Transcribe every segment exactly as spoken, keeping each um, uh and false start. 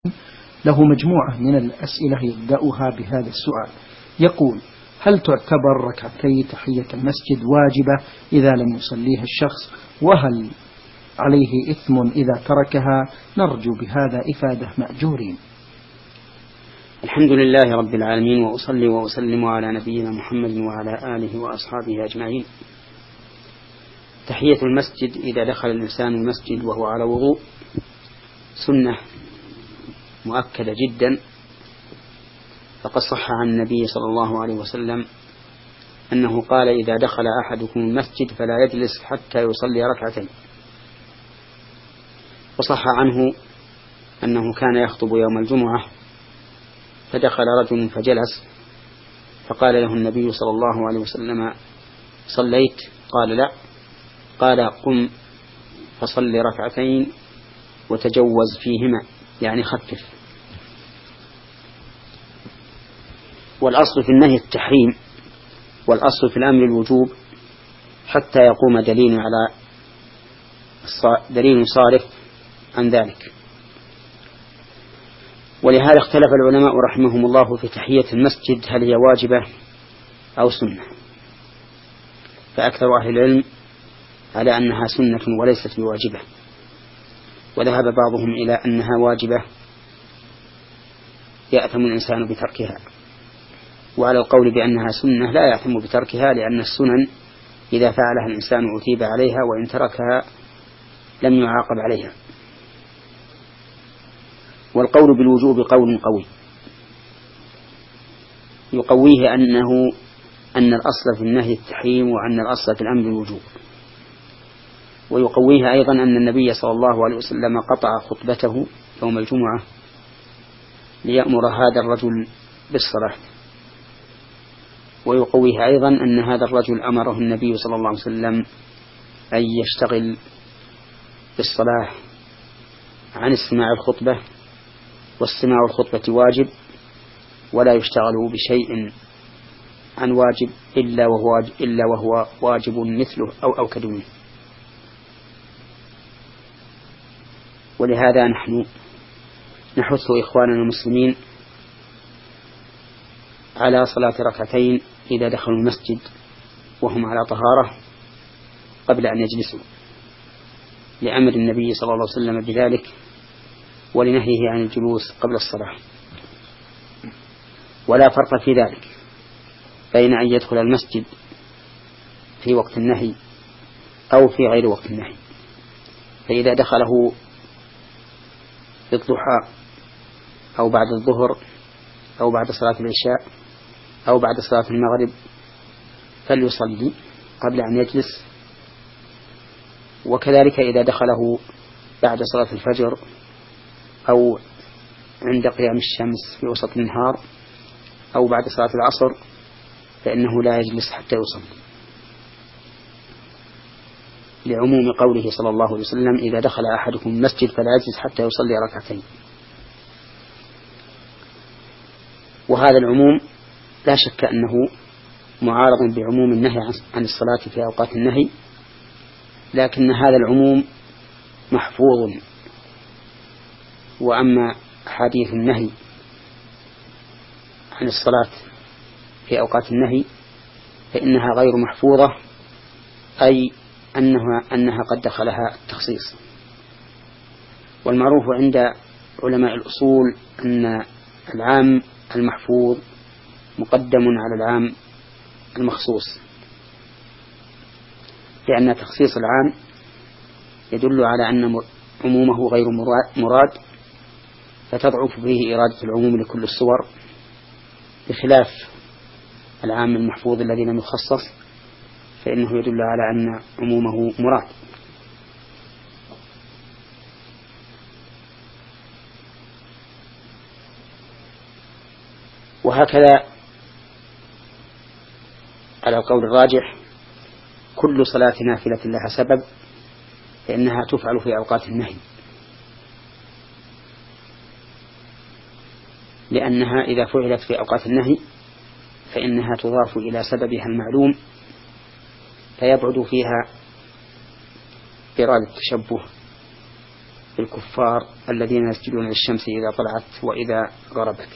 له مجموعة من الأسئلة يبدأها بهذا السؤال، يقول: هل تعتبر ركعتي تحية المسجد واجبة إذا لم يصليها الشخص؟ وهل عليه إثم إذا تركها؟ نرجو بهذا إفادة مأجورين. الحمد لله رب العالمين، وأصلي وأسلم على نبينا محمد وعلى آله وأصحابه أجمعين. تحية المسجد إذا دخل الإنسان المسجد وهو على وضوء سنة مؤكدة جدا، فقد صح عن النبي صلى الله عليه وسلم أنه قال: إذا دخل أحدكم المسجد فلا يجلس حتى يصلي ركعتين. وصح عنه أنه كان يخطب يوم الجمعة فدخل رجل فجلس، فقال له النبي صلى الله عليه وسلم: صليت؟ قال: لا. قال: قم فصل ركعتين وتجوز فيهما، يعني خفف. والأصل في النهي التحريم، والأصل في الأمر الوجوب حتى يقوم دليل على دليل صارف عن ذلك. ولهذا اختلف العلماء رحمهم الله في تحية المسجد، هل هي واجبة أو سنة؟ فأكثر أهل العلم على أنها سنة وليست بواجبة، وذهب بعضهم إلى أنها واجبة يأثم الإنسان بتركها، وعلى القول بأنها سنة لا يأثم بتركها، لأن السنن إذا فعلها الإنسان أثيب عليها، وإن تركها لم يعاقب عليها. والقول بالوجوب قول قوي يقويه أنه أن الأصل في النهي التحريم، وأن الأصل في الأمر الوجوب. ويقويه أيضا أن النبي صلى الله عليه وسلم قطع خطبته يوم الجمعة ليأمر هذا الرجل بالصلاة. ويقويه أيضا أن هذا الرجل أمره النبي صلى الله عليه وسلم أن يشتغل بالصلاة عن استماع الخطبة، واستماع الخطبة واجب، ولا يشتغل بشيء عن واجب إلا وهو, إلا وهو واجب مثله أو أوكد منه. ولهذا نحن نحث إخواننا المسلمين على صلاة ركعتين إذا دخلوا المسجد وهم على طهارة قبل أن يجلسوا، لأمر النبي صلى الله عليه وسلم بذلك، ولنهيه عن الجلوس قبل الصلاة. ولا فرق في ذلك بين أن يدخل المسجد في وقت النهي أو في غير وقت النهي. فإذا دخله في الضحى أو بعد الظهر أو بعد صلاة العشاء أو بعد صلاة المغرب فليصلي قبل أن يجلس. وكذلك إذا دخله بعد صلاة الفجر أو عند قيام الشمس في وسط النهار أو بعد صلاة العصر فإنه لا يجلس حتى يصلي، لعموم قوله صلى الله عليه وسلم: إذا دخل أحدكم المسجد فلا يجلس حتى يصلي ركعتين. وهذا العموم لا شك أنه معارض بعموم النهي عن الصلاة في أوقات النهي، لكن هذا العموم محفوظ. وأما حديث النهي عن الصلاة في أوقات النهي فإنها غير محفوظة، أي أنها, أنها قد دخلها التخصيص. والمعروف عند علماء الأصول أن العام المحفوظ مقدم على العام المخصوص، لأن تخصيص العام يدل على أن عمومه غير مراد، فتضعف به إرادة العموم لكل الصور، بخلاف العام المحفوظ الذي لم يخصص فإنه يدل على أن عمومه مراد. وهكذا على القول الراجح كل صلاة نافلة لها سبب فإنها تفعل في أوقات النهي، لأنها إذا فعلت في أوقات النهي فإنها تضاف إلى سببها المعلوم، فيبعد فيها إرادة التشبه الكفار الذين يسجدون للشمس إذا طلعت وإذا غربت.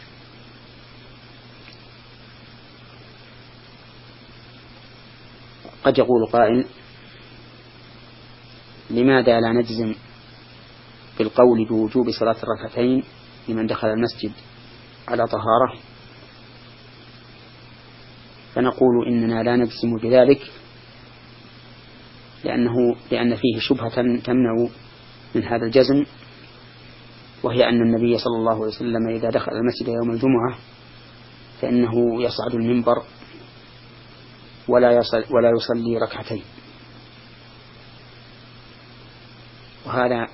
قد يقول قائل: لماذا لا نجزم بالقول بوجوب صلاة الركعتين لمن دخل المسجد على طهارة؟ فنقول إننا لا نجزم بذلك لأنه لأن فيه شبهة تمنع من هذا الجزم، وهي أن النبي صلى الله عليه وسلم إذا دخل المسجد يوم الجمعة فإنه يصعد المنبر ولا يصلي, ولا يصلي ركعتين، وهذا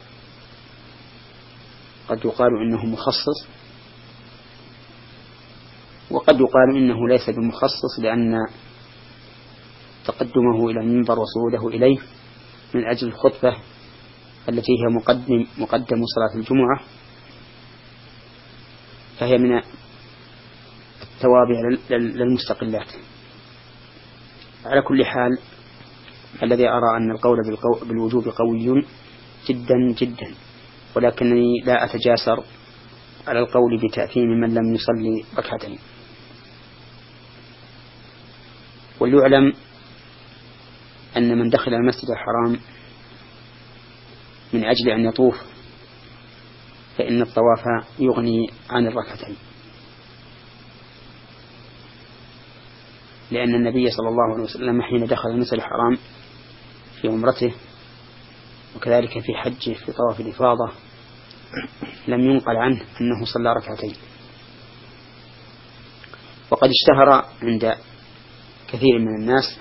قد يقال إنه مخصص، وقد يقال إنه ليس بمخصص، لأن تقدمه إلى المنبر وصعوده إليه من أجل الخطبة التي هي مقدم, مقدم صلاة الجمعة، فهي من التوابع للمستقلات. على كل حال، الذي أرى أن القول بالوجوب قوي جدا جدا، ولكنني لا أتجاسر على القول بتأثيم من لم يصلي ركعتين. وليعلم أن من دخل المسجد الحرام من أجل أن يطوف فإن الطواف يغني عن الركعتين، لأن النبي صلى الله عليه وسلم حين دخل المسجد الحرام في عمرته وكذلك في حجه في طواف الإفاضة لم ينقل عنه أنه صلى ركعتين. وقد اشتهر عند كثير من الناس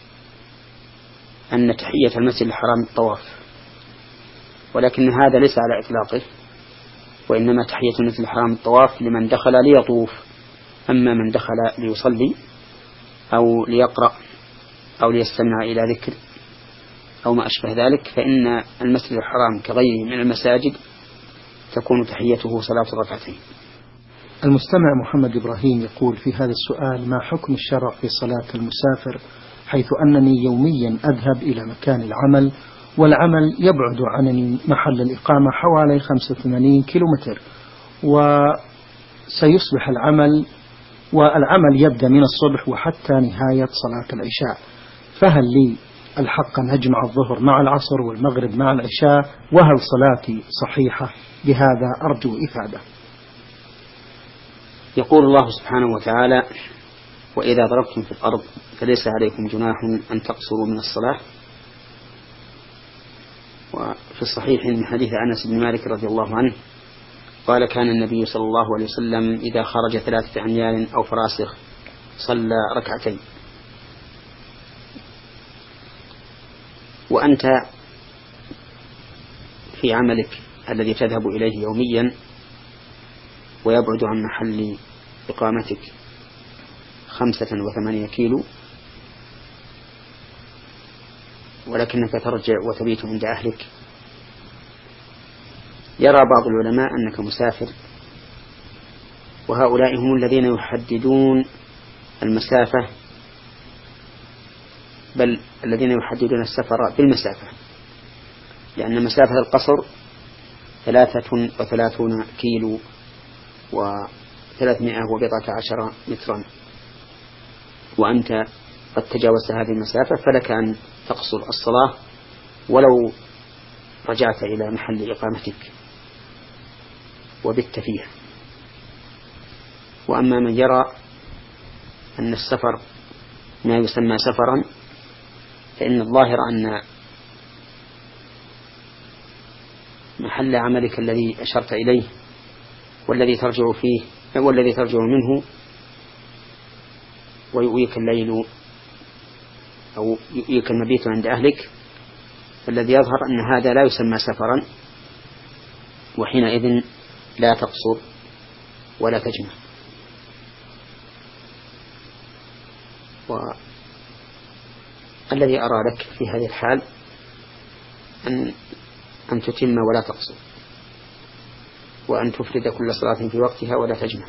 أن تحية المسجد الحرام الطواف، ولكن هذا ليس على إطلاقه، وإنما تحية المسجد الحرام الطواف لمن دخل ليطوف. أما من دخل ليصلي أو ليقرأ أو ليستمع إلى ذكر أو ما أشبه ذلك فإن المسجد الحرام كغيره من المساجد تكون تحيته صلاة الركعتين. المستمع محمد إبراهيم يقول في هذا السؤال: ما حكم الشرع في صلاة المسافر، حيث أنني يوميا أذهب إلى مكان العمل والعمل يبعد عني محل الإقامة حوالي خمسة وثمانين كيلومتر، وسيصبح العمل والعمل يبدأ من الصبح وحتى نهاية صلاة العشاء، فهل لي الحق أن أجمع الظهر مع العصر والمغرب مع العشاء؟ وهل صلاتي صحيحة؟ بهذا أرجو إفادة. يقول الله سبحانه وتعالى: وإذا ضربتم في الأرض فليس عليكم جناح أن تقصروا من الصلاة. وفي الصحيح من حديث أنس بن مالك رضي الله عنه قال: كان النبي صلى الله عليه وسلم إذا خرج ثلاثة أميال أو فراسخ صلى ركعتين. وأنت في عملك الذي تذهب إليه يوميا ويبعد عن محل إقامتك خمسة وثمانية كيلو، ولكنك ترجع وتبيت عند أهلك، يرى بعض العلماء أنك مسافر، وهؤلاء هم الذين يحددون المسافة، بل الذين يحددون السفر بالمسافة، لأن مسافة القصر ثلاثة وثلاثون كيلو وثلاثمائة وبضعة عشر مترا، وأنت قد تجاوزت هذه المسافة فلك أن تقصر الصلاة ولو رجعت إلى محل إقامتك وبت فيها. وأما من يرى أن السفر ما يسمى سفرا فإن الظاهر أن محل عملك الذي أشرت إليه والذي ترجع فيه والذي ترجع منه ويؤويك الليل أو يؤويك المبيت عند أهلك، فالذي يظهر أن هذا لا يسمى سفرا، وحينئذ لا تقصر ولا تجمع. والذي أرى لك في هذه الحال أن أن تتم ولا تقصر، وأن تفرد كل صلاة في وقتها ولا تجمع.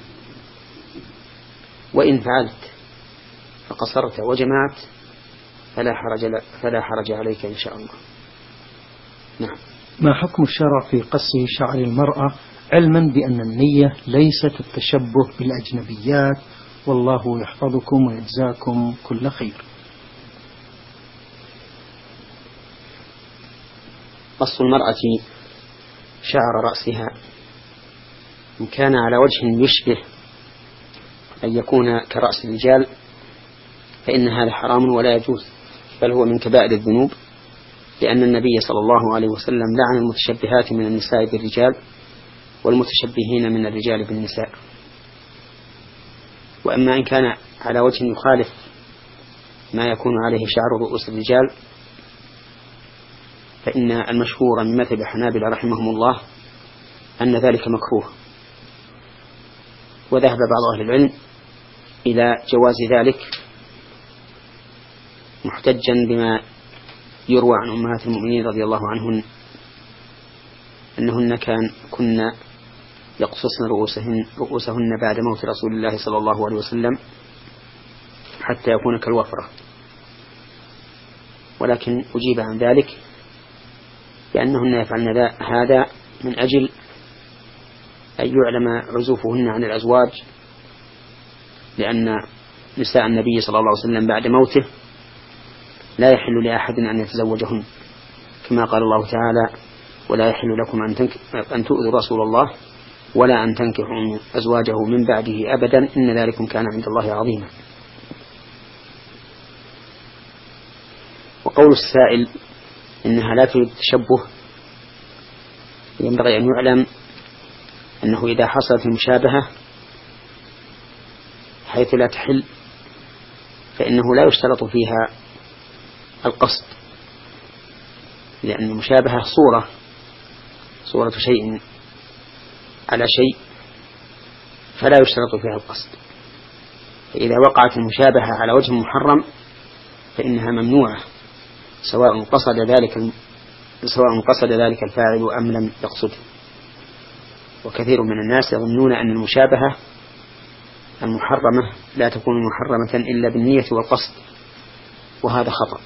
وإن فعلت فقصرت وجمعت فلا حرج فلا حرج عليك إن شاء الله. نعم. ما حكم الشرع في قصه شعر المرأة علما بأن النية ليست التشبه بالأجنبيات، والله يحفظكم ويجزاكم كل خير؟ قص المرأة شعر رأسها إن كان على وجه يشبه أن يكون كرأس الرجال فإن هذا حرام ولا يجوز، بل هو من كبائر الذنوب، لأن النبي صلى الله عليه وسلم لعن المتشبهات من النساء بالرجال والمتشبهين من الرجال بالنساء. وأما إن كان على وجه يخالف ما يكون عليه شعر رؤوس الرجال فإن المشهور من مذهب الحنابلة رحمهم الله أن ذلك مكروه، وذهب بعض أهل العلم إلى جواز ذلك محتجا بما يروى عن أمهات المؤمنين رضي الله عنهن أنهن كان كن يقصصن رؤوسهن, رؤوسهن بعد موت رسول الله صلى الله عليه وسلم حتى يكون كالوفرة، ولكن أجيب عن ذلك لأنهن يفعلن هذا من أجل أن يعلم عزوفهن عن الأزواج، لأن نساء النبي صلى الله عليه وسلم بعد موته لا يحل لأحد أن يتزوجهن، كما قال الله تعالى: ولا يحل لكم أن تؤذوا رسول الله ولا أن تنكحوا أزواجه من بعده أبدا إن ذلكم كان عند الله عظيما. وقول السائل إنها لا تريد التشبه، ينبغي أن يعلم أنه إذا حصلت المشابهة حيث لا تحل فإنه لا يشترط فيها القصد، لأن المشابهة صورة صورة شيء على شيء فلا يشترط فيها القصد. فإذا وقعت المشابهة على وجه محرم فإنها ممنوعة، سواء قصد ذلك سواء قصد ذلك الفاعل أم لم يقصده. وكثير من الناس يظنون أن المشابهة المحرمة لا تكون محرمة إلا بالنية والقصد، وهذا خطأ،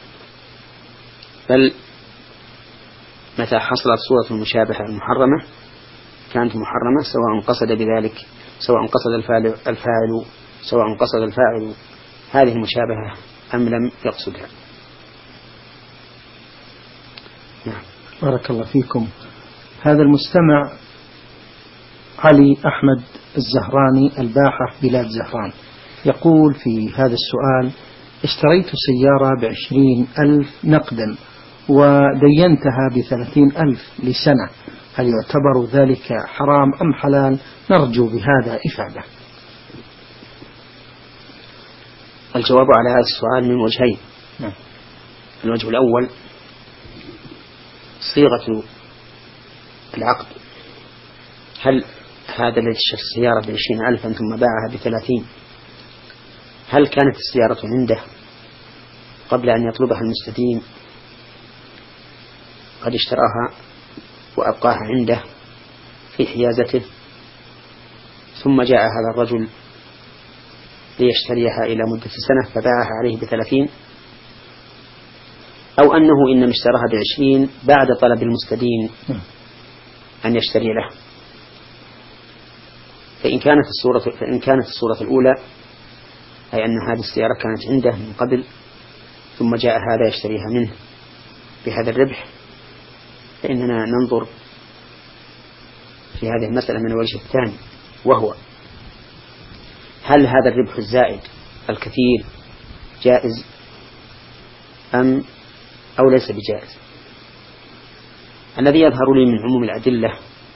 بل متى حصلت صورة المشابهة المحرمة كانت محرمة سواء قصد بذلك سواء قصد الفاعل, الفاعل سواء قصد الفاعل هذه المشابهة أم لم يقصدها. نعم. بارك الله فيكم. هذا المستمع علي أحمد الزهراني الباحة بلاد زهران يقول في هذا السؤال: اشتريت سيارة بعشرين ألف نقدا ودينتها بثلاثين ألف لسنة، هل يعتبر ذلك حرام أم حلال؟ نرجو بهذا إفادة. الجواب على هذا السؤال من وجهين. نعم. الوجه الأول صيغة العقد، هل هذا الذي اشترى السيارة بعشرين ألفا ثم باعها بثلاثين هل كانت السيارة عنده قبل أن يطلبها المستدين قد اشتراها وأبقاها عنده في حيازته ثم جاء هذا الرجل ليشتريها إلى مدة سنة فباعها عليه بثلاثين، أو أنه إنما اشتراها بعشرين بعد طلب المستدين أن يشتري له؟ فإن كانت الصورة فإن كانت الصورة الأولى أي أن هذه السيارة كانت عنده من قبل ثم جاء هذا يشتريها منه بهذا الربح، فإننا ننظر في هذه المسألة من الوجه الثاني، وهو هل هذا الربح الزائد الكثير جائز أم أو ليس بجائز؟ الذي يظهر لي من عموم الأدلة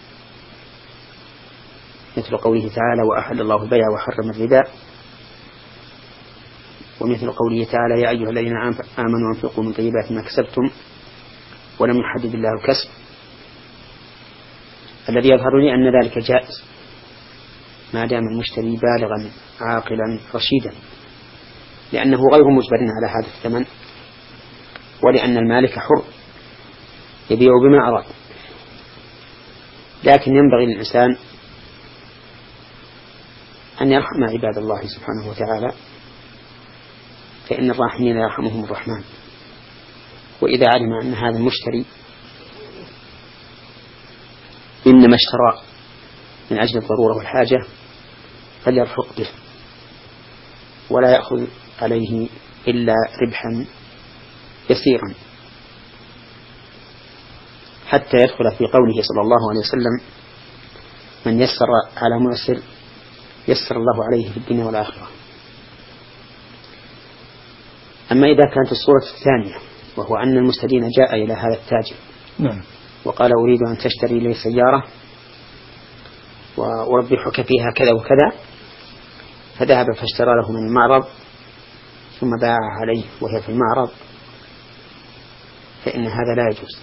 مثل قوله تعالى: وأحل الله البيع وحرم الربا، ومثل قوله تعالى: يا أيها الذين آمنوا أنفقوا من طيبات ما كسبتم ولم يحدد الله الكسب. الذي يظهر لي أن ذلك جائز ما دام المشتري بالغا عاقلا رشيدا، لأنه غير مجبر على هذا الثمن، ولأن المالك حر يبيع بما أراد. لكن ينبغي للإنسان أن يرحم عباد الله سبحانه وتعالى، فإن الراحمين يرحمهم الرحمن. وإذا علم أن هذا المشتري إنما اشترى من أجل الضرورة والحاجة فليرفق به ولا يأخذ عليه إلا ربحا يسيرا، حتى يدخل في قوله صلى الله عليه وسلم: من يسر على معسر يسر الله عليه في الدنيا والآخرة. أما إذا كانت الصورة الثانية وهو أن المستدين جاء إلى هذا التاجر نعم. وقال: أريد أن تشتري لي سيارة وأربحك فيها كذا وكذا، فذهب فاشترى له من المعرض ثم باعها عليه وهي في المعرض، فإن هذا لا يجوز،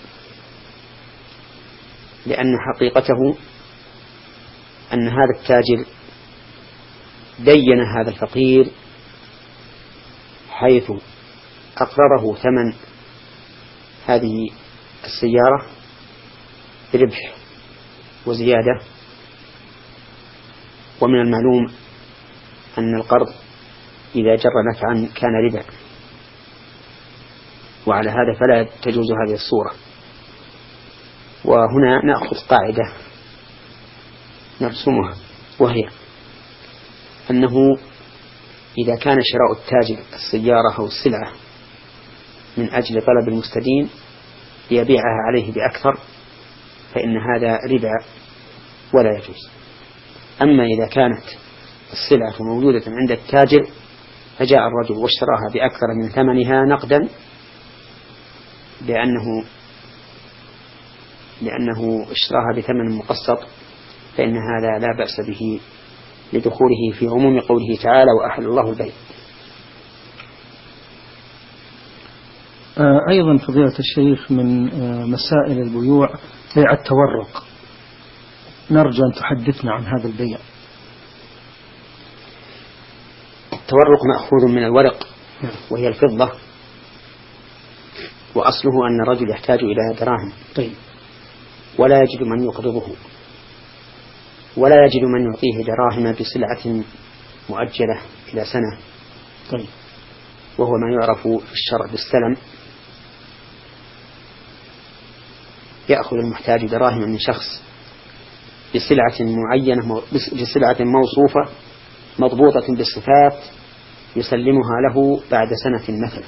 لأن حقيقته أن هذا التاجر دين هذا الفقير حيث أقرره ثمن هذه السيارة بربح وزيادة، ومن المعلوم أن القرض إذا جر نفعا كان ربا، وعلى هذا فلا تجوز هذه الصورة. وهنا نأخذ قاعدة نرسمها، وهي أنه إذا كان شراء التاجر السيارة أو السلعة من أجل طلب المستدين ليبيعها عليه بأكثر فإن هذا ربا ولا يجوز. أما إذا كانت السلعة موجودة عند التاجر فجاء الرجل واشتراها بأكثر من ثمنها نقدا لأنه لأنه اشتراها بثمن مقسط، فإن هذا لا بأس به لدخوله في عموم قوله تعالى: وأحل الله البيع. أيضا فضيلة الشيخ من مسائل البيوع بيع التورق، نرجو أن تحدثنا عن هذا البيع. التورق مأخوذ من الورق وهي الفضة، وأصله أن الرجل يحتاج إلى دراهم طيب. ولا يجد من يقرضه ولا يجد من يعطيه دراهم بسلعة مؤجلة إلى سنة طيب. وهو ما يعرف في الشرع بالسلم. يأخذ المحتاج دراهم من شخص بسلعة معينة بسلعة موصوفة مضبوطة بالصفات يسلمها له بعد سنة مثلا،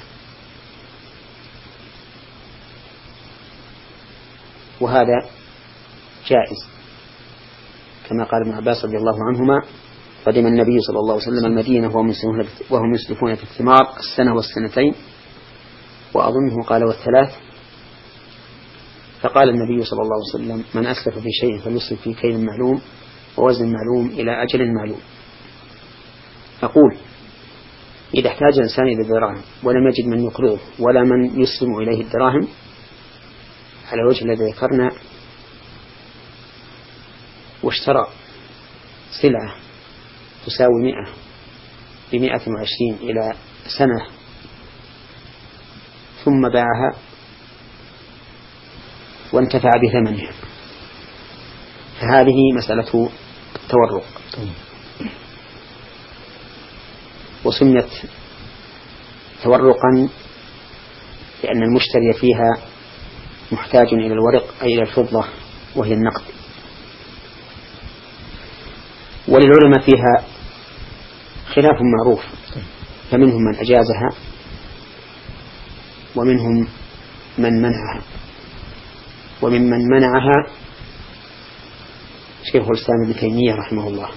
وهذا جائز كما قال ابن عباس رضي الله عنهما: قدم النبي صلى الله عليه وسلم المدينة وهم يسلفون في الثمار السنة والسنتين، وأظنه قال والثلاث، فقال النبي صلى الله عليه وسلم: من أسلف في شيء فليسلف في كيل معلوم ووزن معلوم إلى أجل معلوم. أقول إذا احتاج إنسان إلى الدراهم ولم يجد من يقرضه ولا من يسلم إليه الدراهم على وجه الذي ذكرنا، واشترى سلعة تساوي مئة بمئة وعشرين إلى سنة ثم باعها وانتفع بثمنها، فهذه مسألة التورق، وسميت تورقا لأن المشتري فيها محتاج إلى الورق أي إلى الفضة وهي النقد. وللعلماء فيها خلاف معروف، فمنهم من أجازها ومنهم من منعها، وممن منعها شيخ الإسلام ابن تيمية رحمه الله،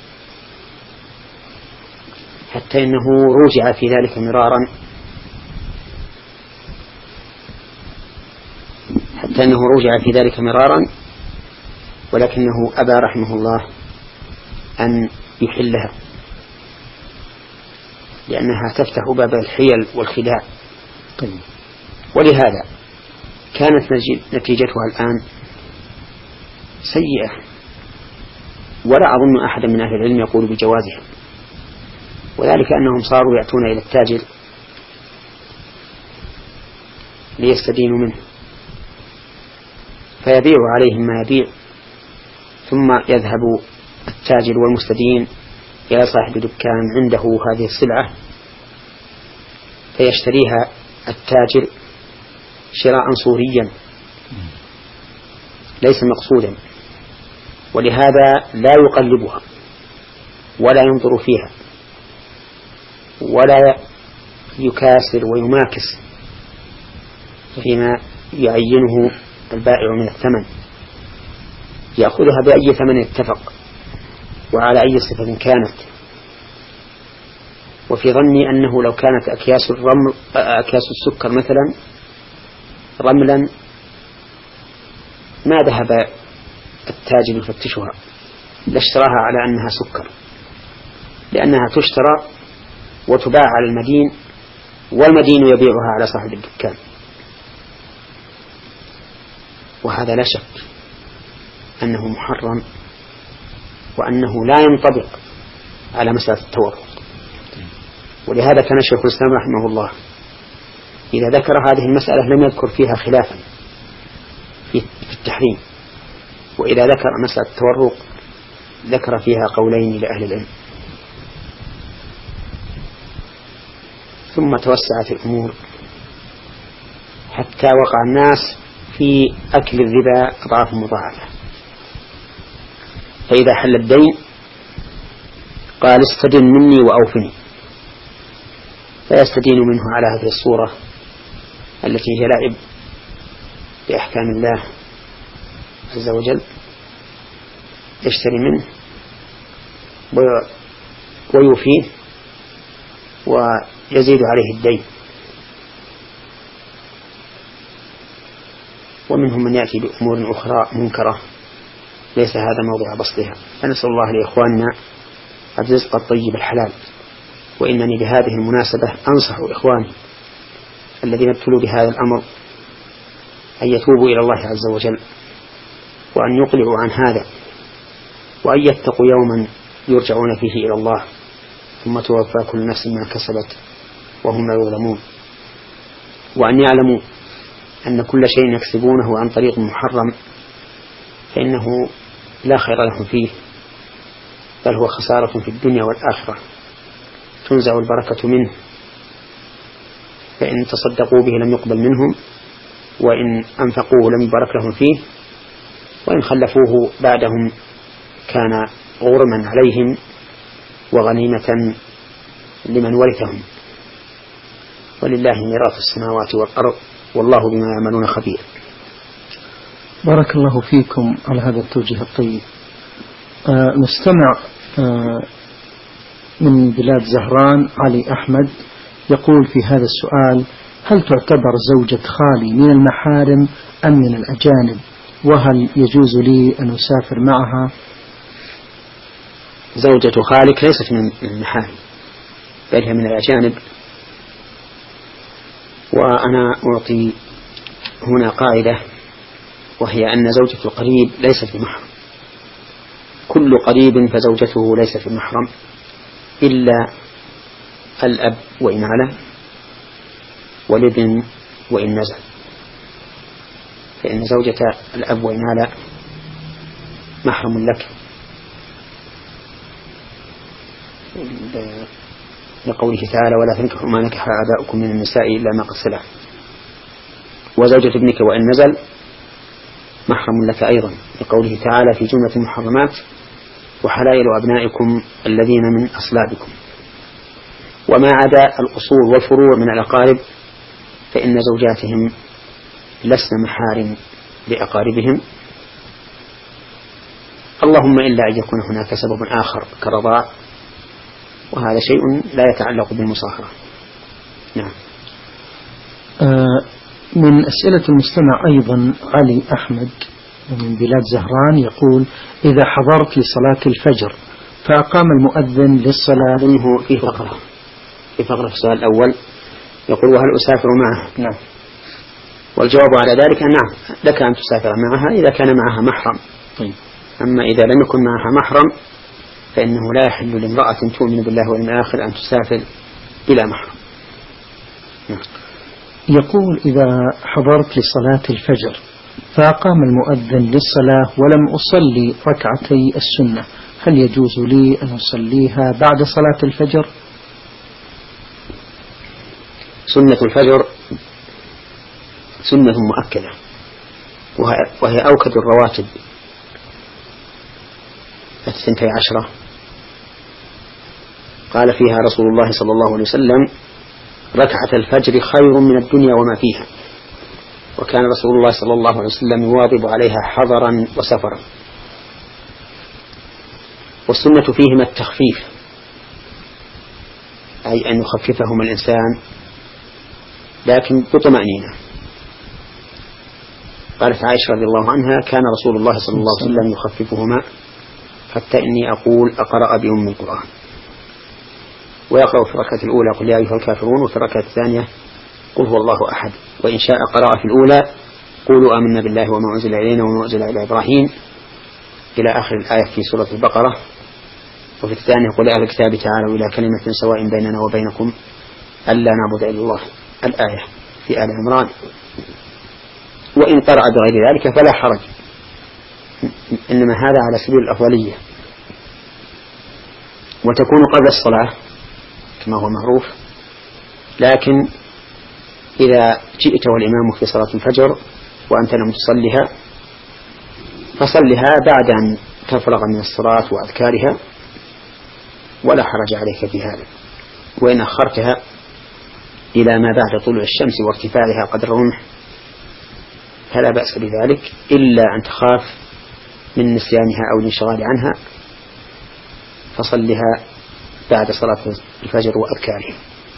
حتى إنه رجع في ذلك مرارا حتى إنه رجع في ذلك مرارا ولكنه أبى رحمه الله أن يحلها، لأنها تفتح باب الحيل والخداع. ولهذا كانت نتيجتها الآن سيئة، ولا أظن أحدا من أهل العلم يقول بجوازها، وذلك أنهم صاروا يأتون إلى التاجر ليستدينوا منه فيبيع عليهم ما يبيع، ثم يذهب التاجر والمستدين إلى صاحب دكان عنده هذه السلعة فيشتريها التاجر شراء صوريا ليس مقصودا، ولهذا لا يقلبها ولا ينظر فيها ولا يكاسر ويماكس فيما يعينه البائع من الثمن، يأخذها بأي ثمن اتفق وعلى أي صفة كانت. وفي ظني أنه لو كانت أكياس الرمل أكياس السكر مثلا رملا ما ذهب التاجر يفتشها لاشتراها على أنها سكر، لأنها تشترى وتباع على المدين والمدين يبيعها على صاحب الدكان. وهذا لا شك أنه محرم وأنه لا ينطبق على مسألة التورق. ولهذا كان شيخ الإسلام رحمه الله إذا ذكر هذه المسألة لم يذكر فيها خلافا في التحريم، وإذا ذكر مسألة التورق ذكر فيها قولين لأهل العلم. ثم توسعت الأمور حتى وقع الناس في أكل الربا أضعاف مضاعفة. فإذا حل الدين قال استدن مني وأوفني، فيستدين منه على هذه الصورة التي هي لعب بأحكام الله عز وجل، يشتري منه ويوفيه ويزيد عليه الدين. ومنهم من يأتي بأمور أخرى منكرة ليس هذا موضوع بسطها. فنسأل الله لإخواننا الرزق الطيب الحلال. وإنني بهذه المناسبة أنصح إخواني الذين ابتلوا بهذا الأمر أن يتوبوا إلى الله عز وجل وأن يقلعوا عن هذا وأن يتقوا يوما يرجعون فيه إلى الله ثم توفى كل نفس ما كسبت وهم لا يظلمون، وأن يعلموا أن كل شيء يكسبونه عن طريق محرم فإنه لا خير لهم فيه، بل هو خسارة في الدنيا والآخرة، تنزع البركة منه، فإن تصدقوا به لم يقبل منهم، وإن أنفقوه لم يبارك لهم فيه، وإن خلفوه بعدهم كان غرما عليهم وغنيمة لمن ورثهم. ولله ميراث السماوات والأرض والله بما يعملون خبير. بارك الله فيكم على هذا التوجيه الطيب. آه نستمع آه من بلاد زهران علي أحمد يقول في هذا السؤال: هل تعتبر زوجة خالي من المحارم أم من الأجانب؟ وهل يجوز لي أن أسافر معها؟ زوجة خالك ليست من المحارم بل هي من الأجانب. وأنا أعطي هنا قاعدة، وهي أن زوجة القريب ليست بمحرم. كل قريب فزوجته ليست بمحرم إلا الأب وإن علا، والابن وإن نزل، فإن زوجة الأب وإن علا محرم لك لقوله تعالى: ولا تنكحوا ما نكح آباؤكم من النساء إلا ما قد سلف. وزوجة ابنك وإن نزل محرم لك أيضا لقوله تعالى في جملة المحرمات: وحلائل أبنائكم الذين من أصلابكم. وما عدا الأصول والفروع من الأقارب فإن زوجاتهم لسن محارم لأقاربهم، اللهم إلا أن يكون هناك سبب آخر كرضاع، وهذا شيء لا يتعلق بالمصاهرة. نعم. آه من أسئلة المستمع أيضا علي أحمد من بلاد زهران يقول: إذا حضرت لصلاة الفجر فأقام المؤذن للصلاة. منه في فقرة في فقرة السؤال الأول يقول: وهل أسافر معه؟ نعم. والجواب على ذلك: نعم، لك أن تسافر معها إذا كان معها محرم. طيب. أما إذا لم يكن معها محرم فإنه لا يحل لامرأة تؤمن بالله واليوم الآخر أن تسافر بلا محرم. نعم. يقول: إذا حضرت لصلاة الفجر فأقام المؤذن للصلاة ولم أصلي ركعتي السنة، هل يجوز لي أن أصليها بعد صلاة الفجر؟ سنة الفجر سنة مؤكدة، وهي أوكد الرواتب الثنتي عشرة قال فيها رسول الله صلى الله عليه وسلم: ركعة الفجر خير من الدنيا وما فيها. وكان رسول الله صلى الله عليه وسلم يواظب عليها حضرا وسفرا. والسنة فيهما التخفيف، أي أن يخففهما الإنسان لكن بطمأنينة. قالت عائشة رضي الله عنها: كان رسول الله صلى الله عليه وسلم يخففهما حتى إني أقول أقرأ بأم القرآن، ويقرأ في الركعة الأولى قل يا أيها الكافرون، وفي الركعة الثانية قل هو الله أحد، وإن شاء قرأ في الأولى قولوا آمنا بالله وما أنزل إلينا وما أنزل إلى إبراهيم إلى آخر الآية في سورة البقرة، وفي الثانية قل أهل الكتاب تعالوا إلى كلمة سواء بيننا وبينكم ألا نعبد إلا الله، الآية في آل عمران. وإن قرأ بغير ذلك فلا حرج، إنما هذا على سبيل الأفضلية. وتكون قبل الصلاة كما هو معروف، لكن إذا جئت والإمام في صلاة الفجر وأنت لم تصلها فصلها بعد أن تفرغ من الصلاة وأذكارها، ولا حرج عليك في هذا. وإن أخرتها إلى ما بعد طلوع الشمس وارتفاعها قدر الرمح فلا بأس بذلك، إلا أن تخاف من نسيانها أو الانشغال عنها، فصلها بعد صلاة الفجر وأذكارها.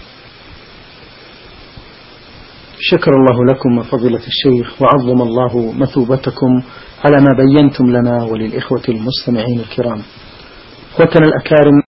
شكر الله لكم فضيلة الشيخ، وعظم الله مثوبتكم على ما بينتم لنا وللإخوة المستمعين الكرام. أخوتنا الأكارم،